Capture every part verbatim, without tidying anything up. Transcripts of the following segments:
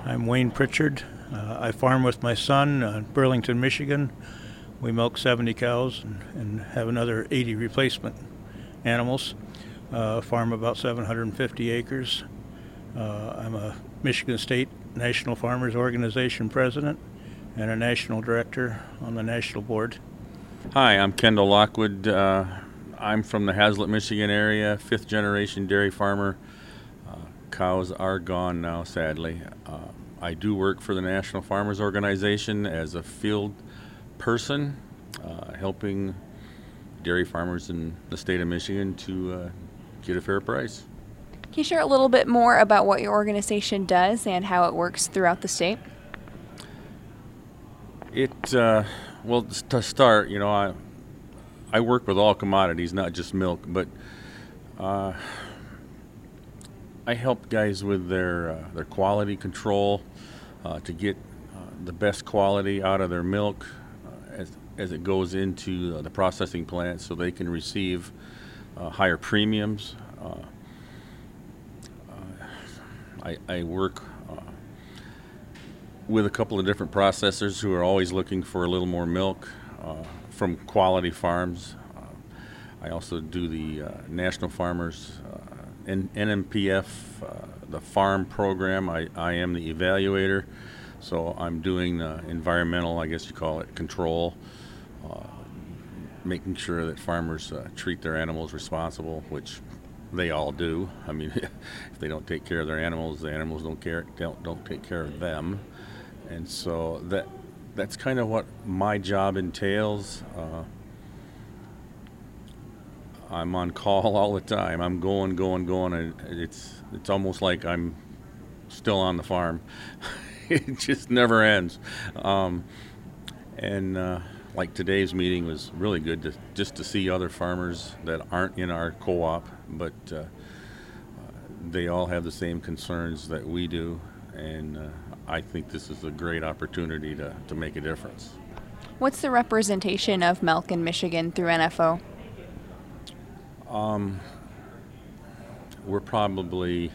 I'm Wayne Pritchard. Uh, I farm with my son in Burlington, Michigan. We milk seventy cows and, and have another eighty replacement animals. Uh, farm about seven hundred fifty acres. Uh, I'm a Michigan State National Farmers Organization president and a national director on the national board. Hi, I'm Kendall Lockwood. Uh, I'm from the Haslett, Michigan area, fifth generation dairy farmer. Uh, cows are gone now, sadly. Uh, I do work for the National Farmers Organization as a field person, uh, helping dairy farmers in the state of Michigan to uh, get a fair price. Can you share a little bit more about what your organization does and how it works throughout the state? It, uh, well, to start, you know, I, I work with all commodities, not just milk, but uh, I help guys with their uh, their quality control uh, to get uh, the best quality out of their milk uh, as as it goes into uh, the processing plant, so they can receive uh, higher premiums. Uh, uh, I, I work uh, with a couple of different processors who are always looking for a little more milk uh, from quality farms. Uh, I also do the uh, National Farmers uh, N M P F, uh, the farm program. I, I am the evaluator, so I'm doing uh, environmental, I guess you call it, control, uh, making sure that farmers uh, treat their animals responsible, which they all do. I mean, if they don't take care of their animals, the animals don't care don't don't take care of them, and so that that's kind of what my job entails. Uh, I'm on call all the time. I'm going, going, going, and it's it's almost like I'm still on the farm. It just never ends. Um, and uh, like today's meeting was really good to just to see other farmers that aren't in our co-op, but uh, they all have the same concerns that we do, and uh, I think this is a great opportunity to, to make a difference. What's the representation of milk in Michigan through N F O? Um, we're probably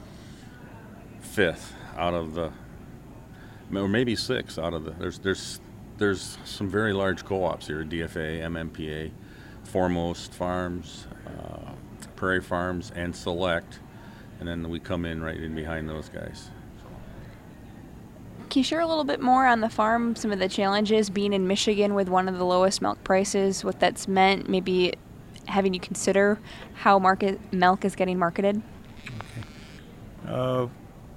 fifth out of the, or maybe sixth out of the. There's there's there's some very large co-ops here: D F A, M M P A, Foremost Farms, uh, Prairie Farms, and Select, and then we come in right in behind those guys. Can you share a little bit more on the farm, some of the challenges being in Michigan with one of the lowest milk prices, what that's meant, maybe having you consider how market milk is getting marketed? Okay. Uh,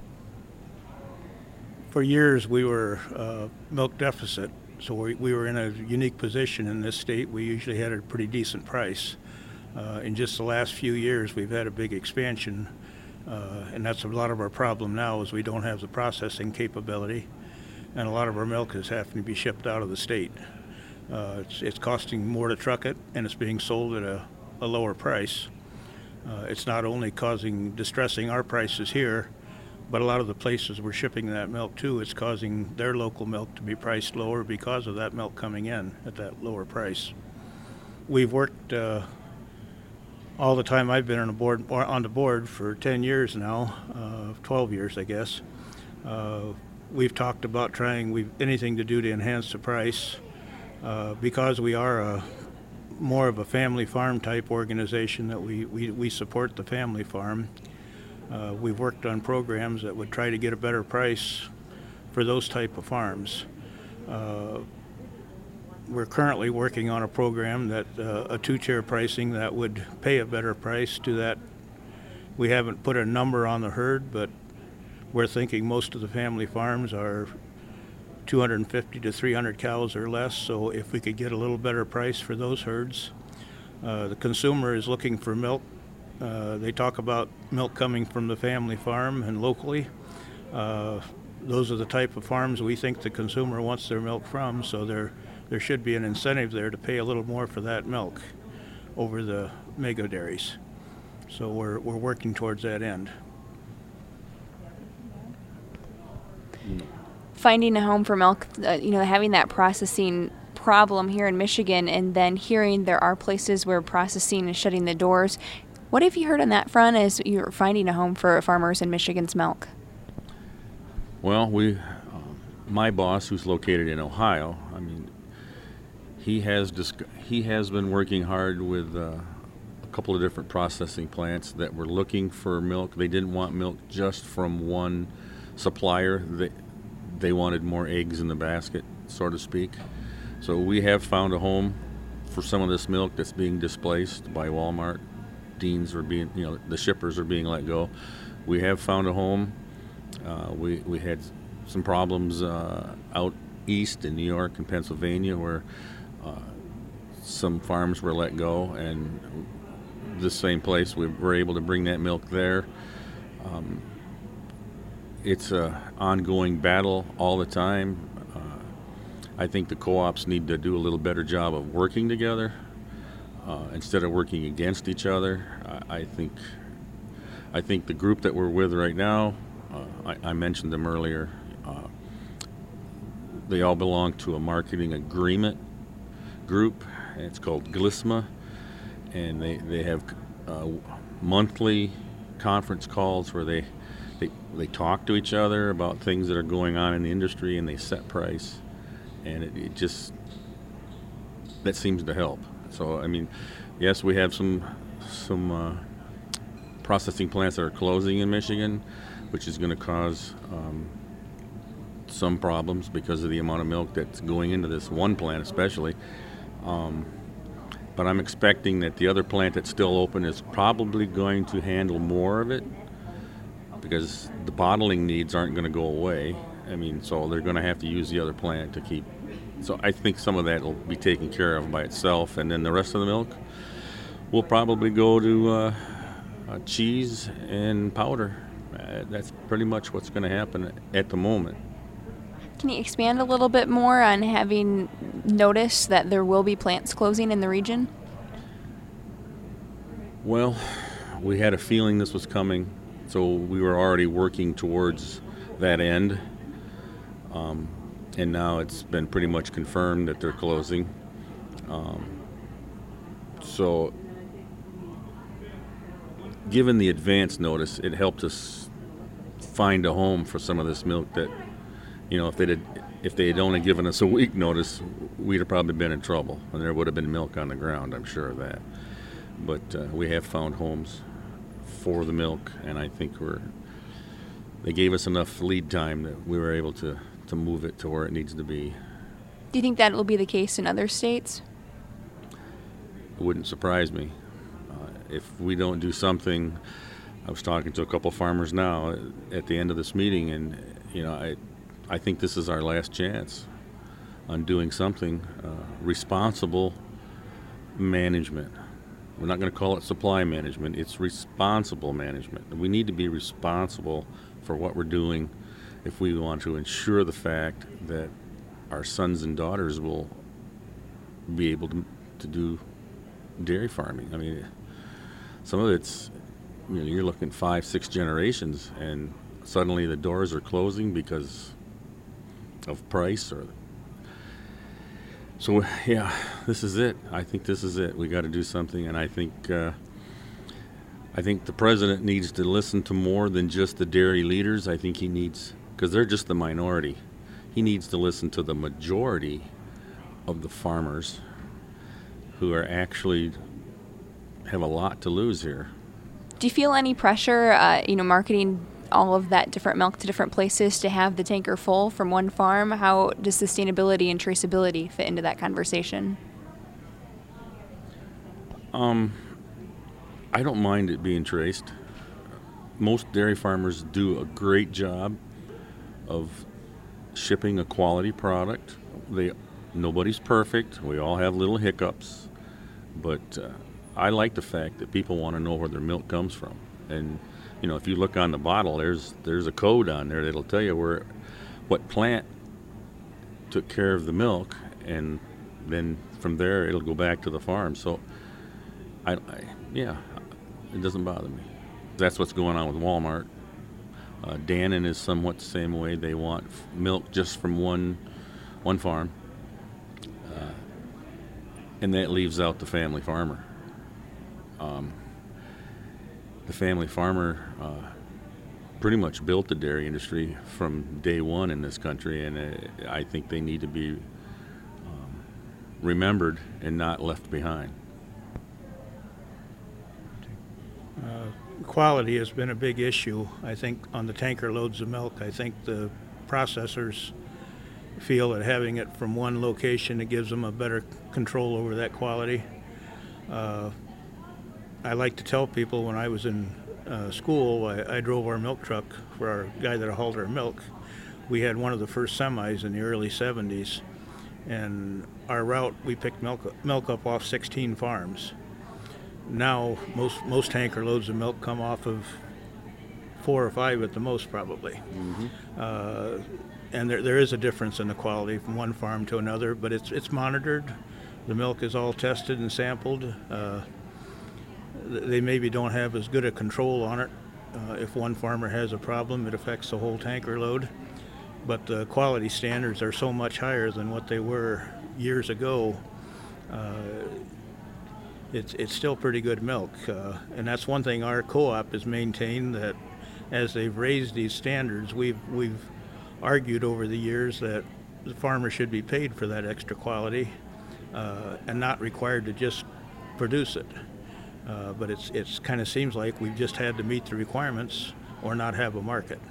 for years we were uh, milk deficit, so we, we were in a unique position in this state. We usually had a pretty decent price. Uh, in just the last few years we've had a big expansion, uh, and that's a lot of our problem now is we don't have the processing capability, and a lot of our milk is having to be shipped out of the state. Uh, it's, it's costing more to truck it, and it's being sold at a, a lower price. Uh, it's not only causing distressing our prices here, but a lot of the places we're shipping that milk to, it's causing their local milk to be priced lower because of that milk coming in at that lower price. We've worked uh, all the time I've been on the board, or on the board for ten years now, uh, twelve years, I guess. Uh, we've talked about trying we've, anything to do to enhance the price. Uh, because we are a more of a family farm type organization that we, we, we support the family farm. Uh, we've worked on programs that would try to get a better price for those type of farms. Uh, we're currently working on a program that uh, a two-tier pricing that would pay a better price to that. We haven't put a number on the herd, but we're thinking most of the family farms are two hundred fifty to three hundred cows or less, so if we could get a little better price for those herds. Uh, the consumer is looking for milk. Uh, they talk about milk coming from the family farm and locally. Uh, those are the type of farms we think the consumer wants their milk from, so there there should be an incentive there to pay a little more for that milk over the mega dairies. So we're we're working towards that end. Finding a home for milk, uh, you know, having that processing problem here in Michigan, and then hearing there are places where processing is shutting the doors. What have you heard on that front as you're finding a home for farmers in Michigan's milk? Well, we, um, my boss, who's located in Ohio, I mean, he has disc- he has been working hard with uh, a couple of different processing plants that were looking for milk. They didn't want milk just from one supplier. They they wanted more eggs in the basket, so to speak. So we have found a home for some of this milk that's being displaced by Walmart. Deans are being, you know, the shippers are being let go. We have found a home. Uh, we we had some problems uh, out east in New York and Pennsylvania where uh, some farms were let go, and this same place we were able to bring that milk there. Um, it's a ongoing battle all the time. Uh, I think the co-ops need to do a little better job of working together uh, instead of working against each other. I, I think I think the group that we're with right now, uh, I, I mentioned them earlier. Uh, they all belong to a marketing agreement group. It's called GLISMA, and they they have uh, monthly conference calls where they, they they talk to each other about things that are going on in the industry, and they set price, and it, it just that seems to help. So I mean, yes, we have some some uh, processing plants that are closing in Michigan, which is going to cause um, some problems because of the amount of milk that's going into this one plant, especially. Um, but I'm expecting that the other plant that's still open is probably going to handle more of it because the bottling needs aren't going to go away. I mean, so they're going to have to use the other plant to keep. So I think some of that will be taken care of by itself, and then the rest of the milk will probably go to uh, uh, cheese and powder. Uh, that's pretty much what's going to happen at the moment. Can you expand a little bit more on having noticed that there will be plants closing in the region? Well, we had a feeling this was coming, so we were already working towards that end. Um, and now it's been pretty much confirmed that they're closing. Um, so, given the advance notice, it helped us find a home for some of this milk that, you know, if they did, if they had only given us a week notice, we'd have probably been in trouble, and there would have been milk on the ground. I'm sure of that. But uh, we have found homes for the milk, and I think we're. They gave us enough lead time that we were able to, to move it to where it needs to be. Do you think that will be the case in other states? It wouldn't surprise me uh, if we don't do something. I was talking to a couple farmers now at the end of this meeting, and you know, I. I think this is our last chance on doing something uh, responsible management. We're not going to call it supply management. It's responsible management. We need to be responsible for what we're doing if we want to ensure the fact that our sons and daughters will be able to, to do dairy farming. I mean, some of it's, you know, you're looking five, six generations, and suddenly the doors are closing because of price. Or so yeah, this is it. I think this is it. We got to do something, and I think uh, I think the president needs to listen to more than just the dairy leaders. I think he needs, because they're just the minority, he needs to listen to the majority of the farmers who are actually have a lot to lose here. Do you feel any pressure, uh, you know, marketing all of that different milk to different places to have the tanker full from one farm? How does sustainability and traceability fit into that conversation? Um, I don't mind it being traced. Most dairy farmers do a great job of shipping a quality product. They, nobody's perfect. We all have little hiccups, but uh, I like the fact that people want to know where their milk comes from. And you know, if you look on the bottle, there's there's a code on there that'll tell you where, what plant took care of the milk, and then from there it'll go back to the farm. So, I, I yeah, it doesn't bother me. That's what's going on with Walmart. Uh, Dannon is somewhat the same way. They want f- milk just from one one farm, uh, and that leaves out the family farmer. Um, The family farmer, uh, pretty much built the dairy industry from day one in this country, and uh, I think they need to be um, remembered and not left behind. Uh, quality has been a big issue, I think, on the tanker loads of milk. I think the processors feel that having it from one location, it gives them a better control over that quality. Uh, I like to tell people when I was in uh, school, I, I drove our milk truck for our guy that hauled our milk. We had one of the first semis in the early seventies, and our route, we picked milk, milk up off sixteen farms. Now, most most tanker loads of milk come off of four or five at the most, probably. Mm-hmm. Uh, and there there is a difference in the quality from one farm to another, but it's it's monitored. The milk is all tested and sampled. Uh, they maybe don't have as good a control on it. Uh, if one farmer has a problem, it affects the whole tanker load. But the quality standards are so much higher than what they were years ago. Uh, it's it's still pretty good milk, uh, and that's one thing our co-op has maintained, that as they've raised these standards, we've we've argued over the years that the farmer should be paid for that extra quality uh, and not required to just produce it. Uh, but it's it's kind of seems like we've just had to meet the requirements or not have a market.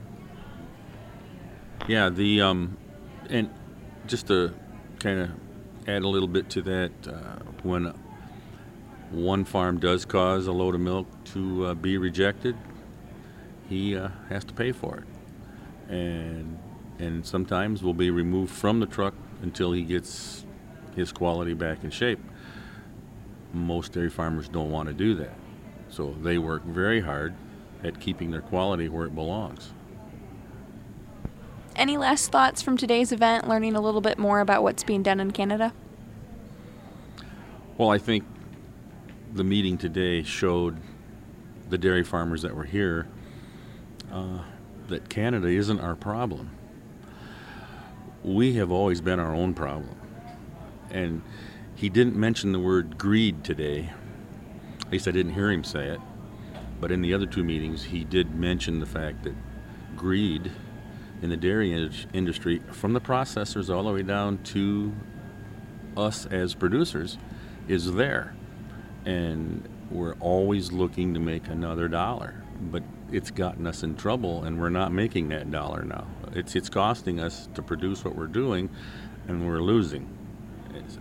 Yeah, the um, and just to kind of add a little bit to that, uh, when one farm does cause a load of milk to uh, be rejected, he uh, has to pay for it, and and sometimes will be removed from the truck until he gets his quality back in shape. Most dairy farmers don't want to do that, so they work very hard at keeping their quality where it belongs. Any last thoughts from today's event, learning a little bit more about what's being done in Canada? Well, I think the meeting today showed the dairy farmers that were here uh, that Canada isn't our problem. We have always been our own problem. And he didn't mention the word greed today. At least I didn't hear him say it. But in the other two meetings, he did mention the fact that greed in the dairy in- industry, from the processors all the way down to us as producers, is there. And we're always looking to make another dollar. But it's gotten us in trouble, and we're not making that dollar now. It's it's costing us to produce what we're doing, and we're losing. It's,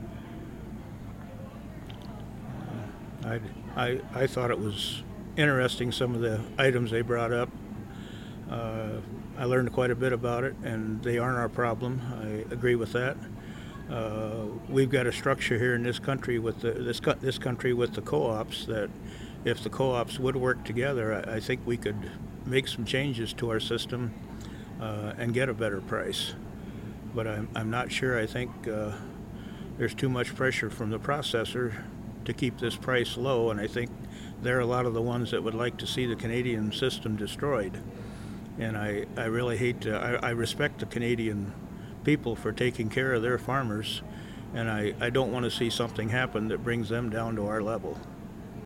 I, I, I thought it was interesting, some of the items they brought up. Uh, I learned quite a bit about it, and they aren't our problem. I agree with that. Uh, we've got a structure here in this country with the, this co- this country with the co-ops that, if the co-ops would work together, I, I think we could make some changes to our system uh, and get a better price. But I'm I'm not sure. I think uh, there's too much pressure from the processor to keep this price low, and I think they're a lot of the ones that would like to see the Canadian system destroyed. And I, I really hate to, I, I respect the Canadian people for taking care of their farmers, and I, I don't want to see something happen that brings them down to our level.